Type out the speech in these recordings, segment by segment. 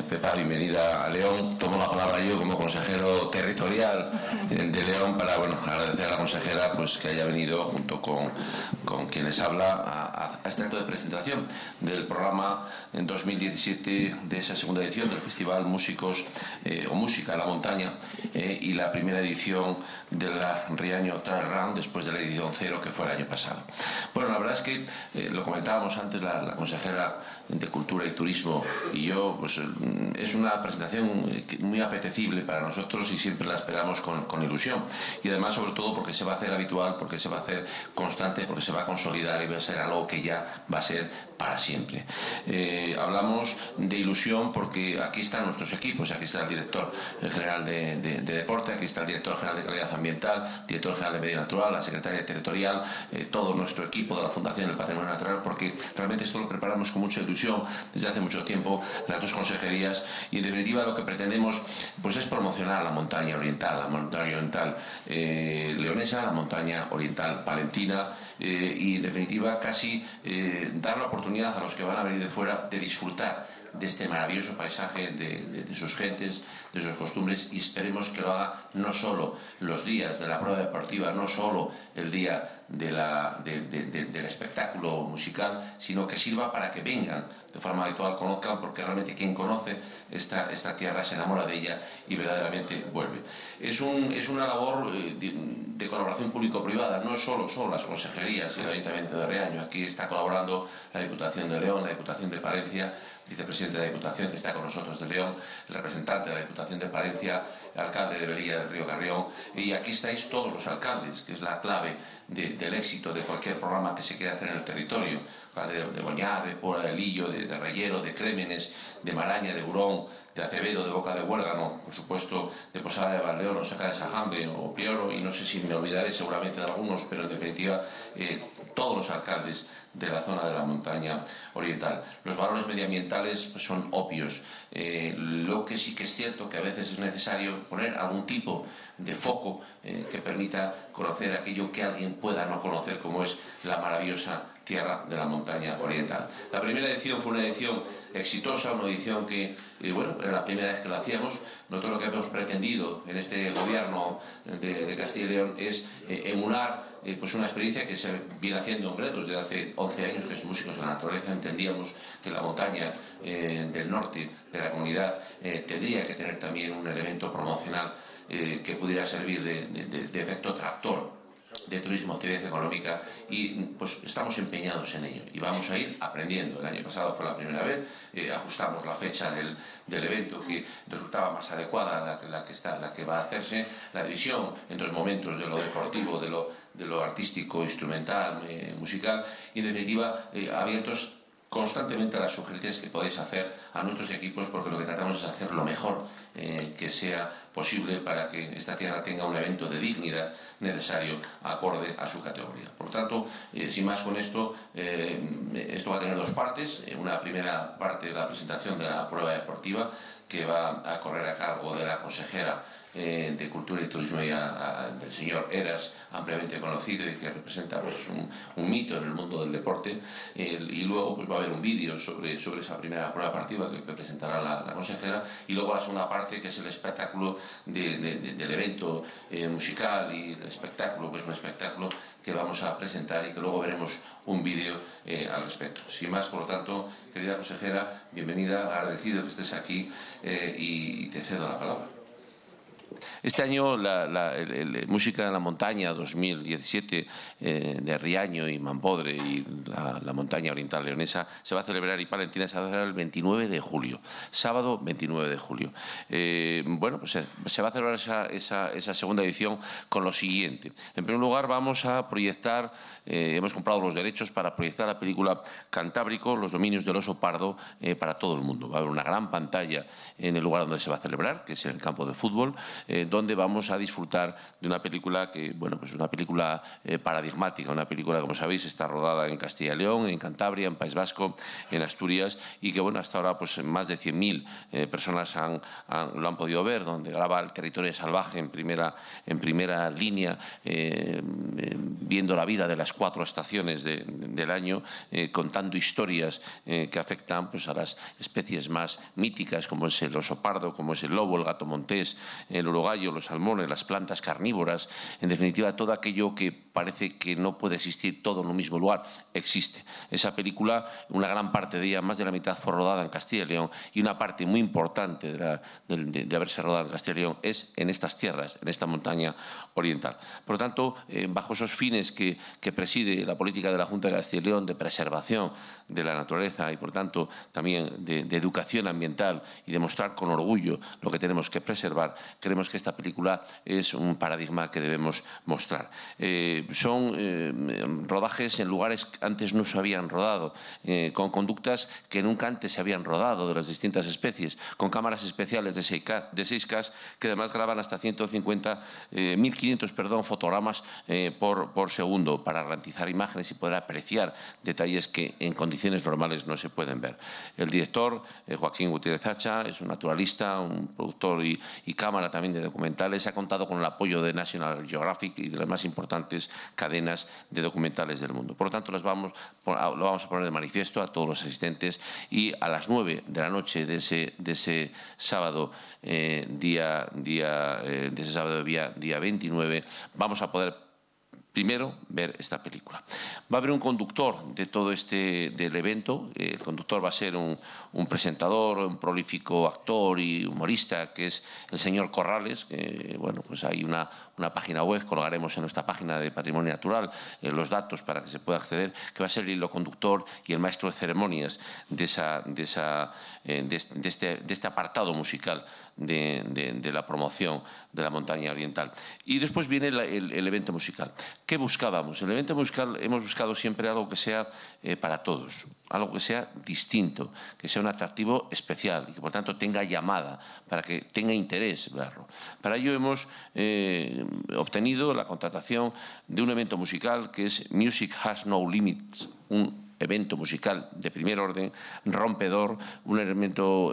Pepa, bienvenida a León. Tomo la palabra yo como consejero territorial de León para agradecer a la consejera pues que haya venido junto con quienes habla a este acto de presentación del programa en 2017 de esa segunda edición del Festival Músicos o Música en la Montaña y la primera edición de la Riaño Trail Run después de la edición 0 que fue el año pasado. Bueno, la verdad es que lo comentábamos antes la consejera de Cultura y Turismo y yo, pues es una presentación muy apetecible para nosotros y siempre la esperamos con ilusión. Y además, sobre todo, porque se va a hacer habitual, porque se va a hacer constante, porque se va a consolidar y va a ser algo que ya va a ser para siempre. Hablamos de ilusión porque aquí están nuestros equipos, aquí está el director general de Deporte, aquí está el director general de Calidad Ambiental, director general de Medio Natural, la secretaria territorial, todo nuestro equipo de la Fundación del Patrimonio Natural, porque realmente esto lo preparamos con mucha ilusión desde hace mucho tiempo, las dos consejerías, y en definitiva lo que pretendemos pues es promocionar la montaña oriental leonesa, la montaña oriental palentina, y en definitiva casi dar la oportunidad a los que van a venir de fuera de disfrutar de este maravilloso paisaje, de sus gentes, de sus costumbres, y esperemos que lo haga no solo los días de la prueba deportiva, no solo el día del espectáculo musical, sino que sirva para que vengan de forma habitual, conozcan, porque realmente quien conoce esta tierra se enamora de ella y verdaderamente vuelve. Es una labor de colaboración público-privada, no solo son las consejerías y el Ayuntamiento de Riaño. Aquí está colaborando la Diputación de León, la Diputación de Palencia, el vicepresidente de la Diputación que está con nosotros de León, el representante de la Diputación de Palencia, el alcalde de Velilla del Río Carrión, y aquí estáis todos los alcaldes, que es la clave del éxito de cualquier programa que se quiera hacer en el territorio, de Boñar, de Puebla de Lillo, de Reyero, de Crémenes, de Maraña, de Burón, de Acevedo, de Boca de Huélgano, por supuesto de Posada de Valdeón, Oseca de Sajambre o Prioro, y no sé si me olvidaré seguramente de algunos, pero en definitiva todos los alcaldes de la zona de la montaña oriental. Los valores medioambientales pues, son obvios. Lo que sí que es cierto que a veces es necesario poner algún tipo de foco que permita conocer aquello que alguien pueda no conocer, como es la maravillosa tierra de la montaña oriental. La primera edición fue una edición exitosa, una edición que, era la primera vez que lo hacíamos. Nosotros lo que hemos pretendido en este gobierno de Castilla y León es emular pues una experiencia que se viene haciendo desde hace 11 años, que es Músicos de la Naturaleza. Entendíamos que la montaña del norte de la comunidad tendría que tener también un elemento promocional que pudiera servir de efecto tractor de turismo, actividad económica, y pues estamos empeñados en ello y vamos a ir aprendiendo. El año pasado fue la primera vez, ajustamos la fecha del evento que resultaba más adecuada la que va a hacerse, la división en dos momentos de lo deportivo, de lo artístico, instrumental, musical, y en definitiva abiertos constantemente a las sugerencias que podéis hacer a nuestros equipos, porque lo que tratamos es hacer lo mejor que sea posible para que esta tierra tenga un evento de dignidad necesario acorde a su categoría. Por tanto, sin más con esto, esto va a tener dos partes. Una primera parte es la presentación de la prueba deportiva, que va a correr a cargo de la consejera de Cultura y Turismo del señor Eras, ampliamente conocido y que representa pues, un mito en el mundo del deporte, y luego pues, va a haber un vídeo sobre esa primera prueba deportiva que presentará la consejera, y luego la segunda parte, que es el espectáculo del evento musical y el espectáculo, pues un espectáculo que vamos a presentar y que luego veremos un vídeo al respecto. Sin más, por lo tanto, querida consejera, bienvenida, agradecido que estés aquí y te cedo la palabra. Este año el Música en la Montaña 2017 de Riaño y Mampodre y la montaña oriental leonesa se va a celebrar, y palentina se va a celebrar el 29 de julio, sábado 29 de julio. Pues se va a celebrar esa segunda edición con lo siguiente. En primer lugar, vamos a proyectar, hemos comprado los derechos para proyectar la película Cantábrico, los dominios del oso pardo, para todo el mundo. Va a haber una gran pantalla en el lugar donde se va a celebrar, que es en el campo de fútbol, donde vamos a disfrutar de una película que, bueno, pues una película paradigmática, una película, como sabéis, está rodada en Castilla y León, en Cantabria, en País Vasco, en Asturias, y que, bueno, hasta ahora pues más de 100.000 personas lo han podido ver, donde graba el territorio salvaje en primera línea, viendo la vida de las 4 estaciones del año, contando historias que afectan pues a las especies más míticas, como es el oso pardo, como es el lobo, el gato montés, el urogallo, los salmones, las plantas carnívoras, en definitiva todo aquello que parece que no puede existir todo en un mismo lugar, existe. Esa película, una gran parte de ella, más de la mitad, fue rodada en Castilla y León, y una parte muy importante de haberse rodado en Castilla y León es en estas tierras, en esta montaña oriental. Por lo tanto, bajo esos fines que preside la política de la Junta de Castilla y León de preservación de la naturaleza y, por tanto, también de educación ambiental y de mostrar con orgullo lo que tenemos que preservar, creemos que esta película es un paradigma que debemos mostrar. Son rodajes en lugares que antes no se habían rodado, con conductas que nunca antes se habían rodado de las distintas especies, con cámaras especiales de 6K que además graban hasta 1.500 fotogramas por segundo para ralentizar imágenes y poder apreciar detalles que en condiciones normales no se pueden ver. El director, Joaquín Gutiérrez Hacha, es un naturalista, un productor y cámara también de documentales. Ha contado con el apoyo de National Geographic y de las más importantes cadenas de documentales del mundo. Por lo tanto, lo vamos a poner de manifiesto a todos los asistentes, y a las 9 de la noche de ese sábado, día 29, vamos a poder primero ver esta película. Va a haber un conductor de todo del evento. El conductor va a ser un presentador, un prolífico actor y humorista, que es el señor Corrales, que, bueno, pues hay una página web, colgaremos en nuestra página de Patrimonio Natural los datos para que se pueda acceder, que va a ser el hilo conductor y el maestro de ceremonias de este apartado musical de la promoción de la montaña oriental. Y después viene el evento musical. ¿Qué buscábamos? En el evento musical hemos buscado siempre algo que sea para todos, algo que sea distinto, que sea un atractivo especial y que, por tanto, tenga llamada, para que tenga interés verlo. Para ello hemos obtenido la contratación de un evento musical que es Music Has No Limits, un evento musical de primer orden, rompedor, un elemento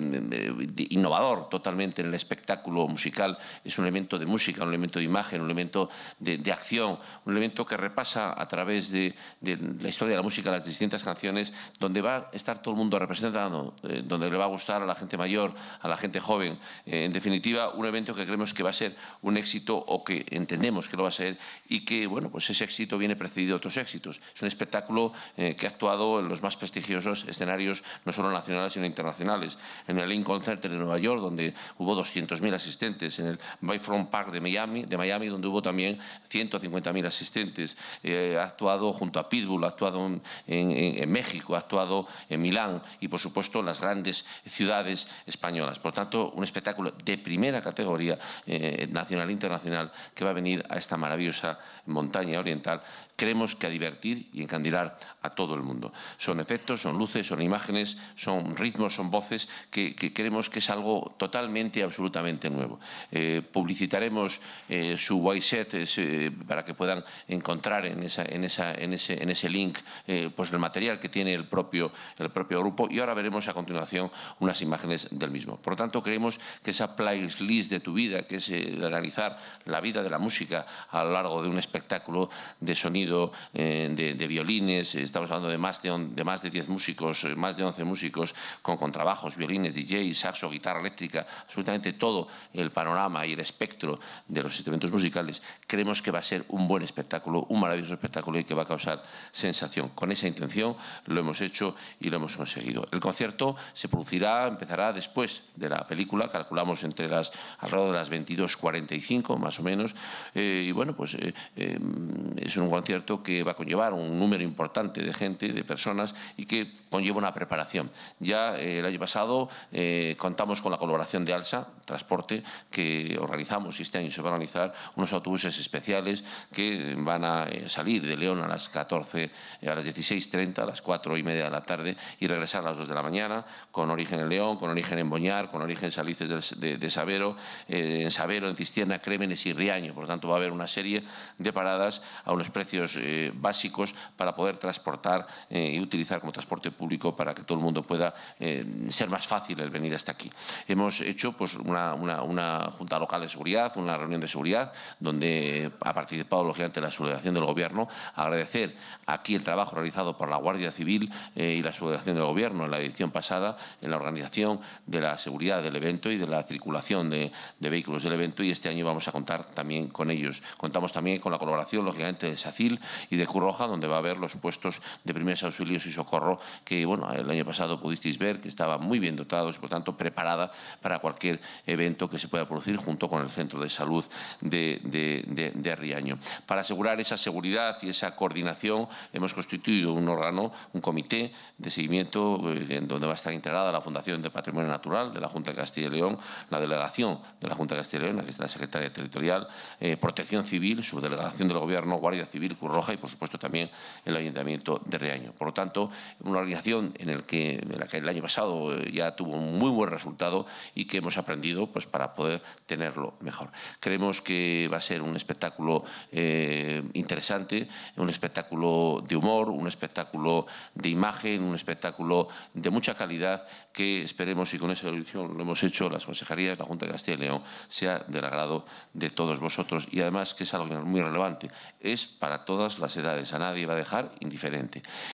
innovador totalmente en el espectáculo musical. Es un elemento de música, un elemento de imagen, un elemento de acción, un elemento que repasa a través de la historia de la música las distintas canciones, donde va a estar todo el mundo representado, donde le va a gustar a la gente mayor, a la gente joven. En definitiva, un evento que creemos que va a ser un éxito, o que entendemos que lo va a ser, y que, bueno, pues ese éxito viene precedido de otros éxitos. Es un espectáculo que ha actuado en los más prestigiosos escenarios, no solo nacionales sino internacionales. En el Lincoln Center de Nueva York, donde hubo 200.000 asistentes. En el Bayfront Park de Miami, donde hubo también 150.000 asistentes. Ha actuado junto a Pitbull, ha actuado en México, ha actuado en Milán y, por supuesto, en las grandes ciudades españolas. Por tanto, un espectáculo de primera categoría, nacional e internacional, que va a venir a esta maravillosa montaña oriental. Creemos que a divertir y encandilar a todo el mundo. Son efectos, son luces, son imágenes, son ritmos, son voces que creemos que es algo totalmente y absolutamente nuevo. Publicitaremos su website para que puedan encontrar en ese link pues el material que tiene el propio grupo, y ahora veremos a continuación unas imágenes del mismo. Por lo tanto, creemos que esa playlist de tu vida, que es analizar la vida de la música a lo largo de un espectáculo de sonido, de violines, estamos hablando de más de 10 músicos, más de 11 músicos, con contrabajos, violines, DJ, saxo, guitarra eléctrica, absolutamente todo el panorama y el espectro de los instrumentos musicales. Creemos que va a ser un buen espectáculo, un maravilloso espectáculo, y que va a causar sensación. Con esa intención lo hemos hecho y lo hemos conseguido. El concierto empezará después de la película, calculamos alrededor de las 22:45 más o menos, y bueno, pues es un concierto que va a conllevar un número importante de gente, de personas, y que conlleva una preparación. Ya el año pasado contamos con la colaboración de ALSA Transporte, que organizamos, y este año se van a organizar unos autobuses especiales que van a salir de León a las 16:30, a las 4:30 de la tarde, y regresar a las 2 de la mañana, con origen en León, con origen en Boñar, con origen en Salices de Sabero, en Sabero, en Cistierna, Crémenes y Riaño. Por lo tanto, va a haber una serie de paradas a unos precios básicos para poder transportar y utilizar como transporte público, para que todo el mundo pueda ser más fácil el venir hasta aquí. Hemos hecho pues una junta local de seguridad, una reunión de seguridad, donde ha participado lógicamente la subdelegación del Gobierno. Agradecer aquí el trabajo realizado por la Guardia Civil y la subdelegación del Gobierno en la edición pasada, en la organización de la seguridad del evento y de la circulación de vehículos del evento, y este año vamos a contar también con ellos. Contamos también con la colaboración, lógicamente, de SACIL y de Cruz Roja, donde va a haber los puestos de primeros auxilios y socorro que, bueno, el año pasado pudisteis ver que estaban muy bien dotados y, por tanto, preparada para cualquier evento que se pueda producir, junto con el Centro de Salud de Riaño. Para asegurar esa seguridad y esa coordinación, hemos constituido un órgano, un comité de seguimiento, donde va a estar integrada la Fundación de Patrimonio Natural de la Junta de Castilla y León, la delegación de la Junta de Castilla y León, aquí está la secretaria territorial, Protección Civil, subdelegación del Gobierno, Guardia Civil, Cruz Roja y, por supuesto, también el Ayuntamiento de Riaño. Por lo tanto, una organización en la que el año pasado ya tuvo un muy buen resultado y que hemos aprendido pues para poder tenerlo mejor. Creemos que va a ser un espectáculo interesante, un espectáculo de humor, un espectáculo de imagen, un espectáculo de mucha calidad, que esperemos, y con esa ilusión lo hemos hecho las consejerías, la Junta de Castilla y León, sea del agrado de todos vosotros, y además que es algo muy relevante, es para todas las edades, a nadie va a dejar indiferente.